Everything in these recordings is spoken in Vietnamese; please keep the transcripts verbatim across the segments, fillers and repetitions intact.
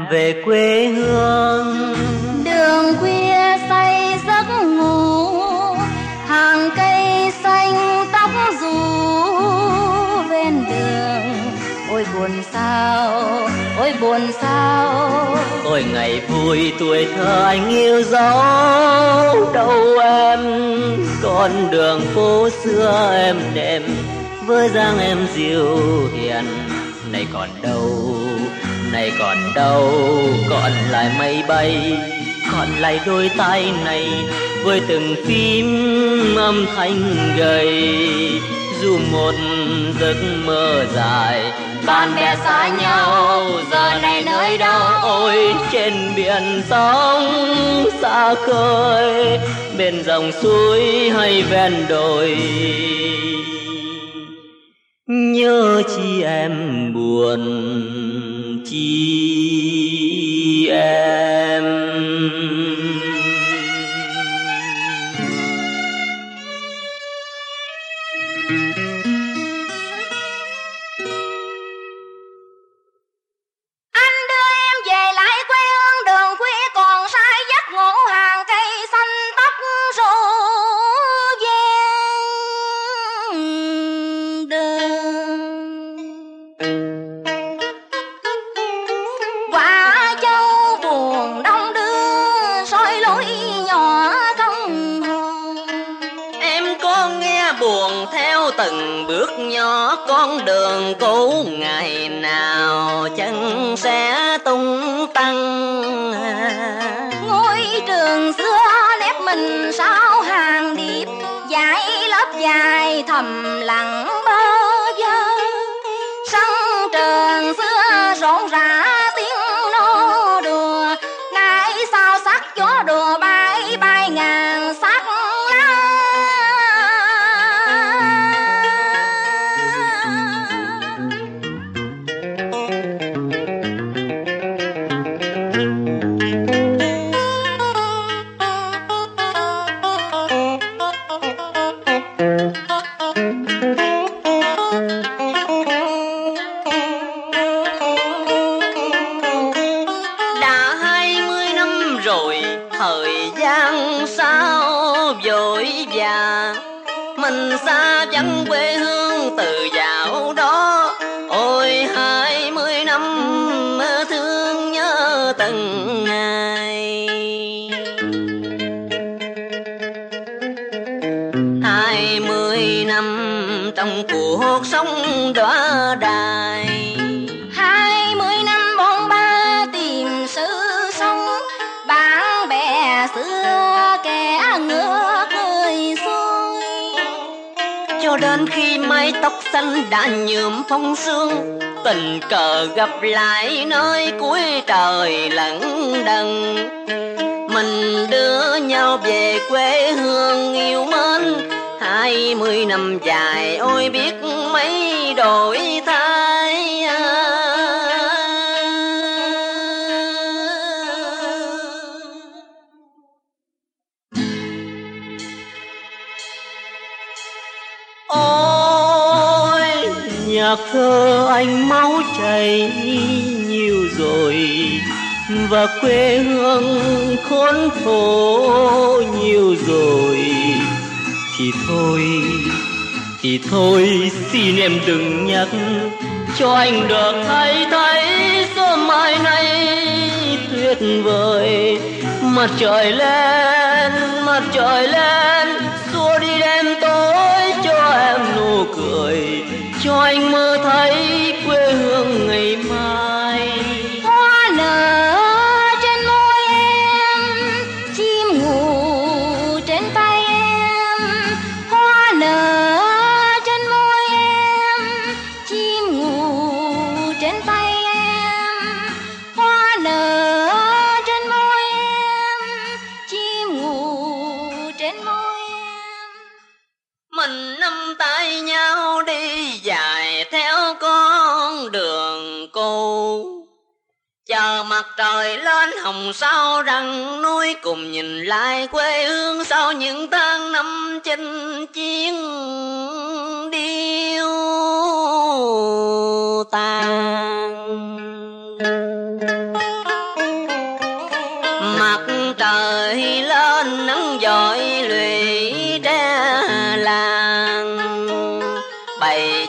về quê hương. Đường khuya say giấc ngủ, hàng cây xanh tóc rủ bên đường. Ôi buồn sao, ôi buồn sao. Ôi ngày vui tuổi thơ anh yêu dấu đâu em. Con đường phố xưa em đêm với dáng em dịu hiền. Này còn đâu, này còn đâu, còn lại mây bay, còn lại đôi tay này với từng phím âm thanh gầy. Dù một giấc mơ dài, bạn bè xa nhau, giờ này nơi đâu? Ôi trên biển sóng xa khơi, bên dòng suối hay ven đồi, nhớ chi em buồn chi em. Từng bước nhỏ con đường cũ ngày nào chân sẽ tung tăng. Ngôi trường xưa nếp mình sao hàng điệp, dạy lớp dài thầm lặng bơ vơ. Sân trường xưa rộn rã tiếng nô đùa, nay sao sắc gió đùa bay bay ngàn sắc. Mình xa vắng quê hương từ dạo đó. Ôi hai mươi năm thương nhớ từng ngày. Hai mươi năm trong cuộc sống đọa đài. Hai mươi năm bôn ba tìm sự sống, bạn bè xưa kẻ ngược người xuôi. Cho đến khi mái tóc xanh đã nhuộm phong sương, tình cờ gặp lại nơi cuối trời lận đận. Mình đưa nhau về quê hương yêu mến. Hai mươi năm dài ôi biết mấy đổi thay. Ôi nhạc thơ anh máu chảy nhiều rồi, và quê hương khốn khổ nhiều rồi. Thì thôi, thì thôi xin em đừng nhắc, cho anh được thấy thấy sớm mai này tuyệt vời. Mặt trời lên, mặt trời lên, xua đi đêm tối, cho em nụ cười, cho anh mơ thấy quê hương ngày mai. Hoa nở trên môi em, chim ngủ trên tay em. Hoa nở trên môi em, chim ngủ trên tay em. Hoa nở trên môi em, chim ngủ trên môi em. Mình nắm tay nhau đi dài theo con đường cũ, chờ mặt trời lên hồng sao răng núi, cùng nhìn lại quê hương sau những tháng năm chinh chiến điêu tàn.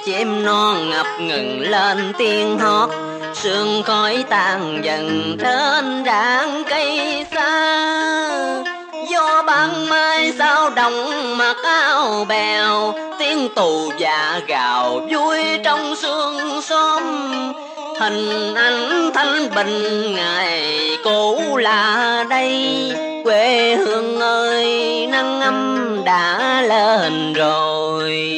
chim non ngập ngừng lên tiếng hót, sương khói tan dần trên rạng cây xa. Gió ban mai sao đồng mặc áo bèo, tiếng tù dạ gào vui trong sương xóm. Hình ảnh thanh bình ngày cũ là đây, quê hương ơi nắng ấm đã lên rồi.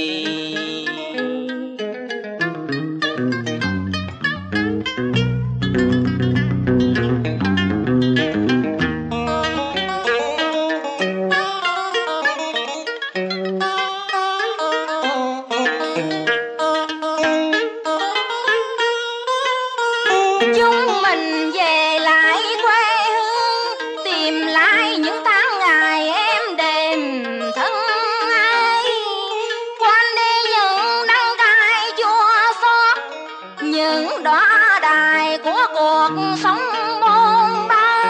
Chúng mình về lại quê hương, tìm lại những tháng ngày em đềm thân ai. Quên đi những đắng cay chua xót, những đóa đài của cuộc sống bôn ba.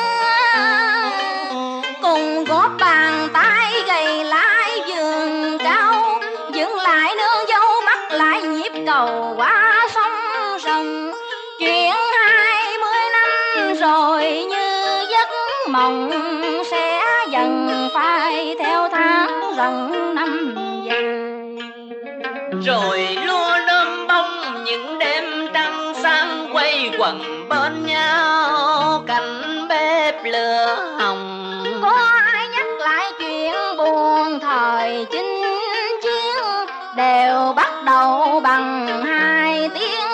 Cùng góp bàn tay gầy lại vườn cao, dựng lại nương dâu bắt lại nhịp cầu qua sông rồng. Chuyện hai mươi năm rồi như giấc mộng, sẽ dần phai theo tháng rồng năm dài. Rồi lúa đơm bông những đêm trăng sáng, quay quần bên nhau cạnh bếp lửa hồng. Có ai nhắc lại chuyện buồn thời chinh chiến, đều bắt đầu bằng hai tiếng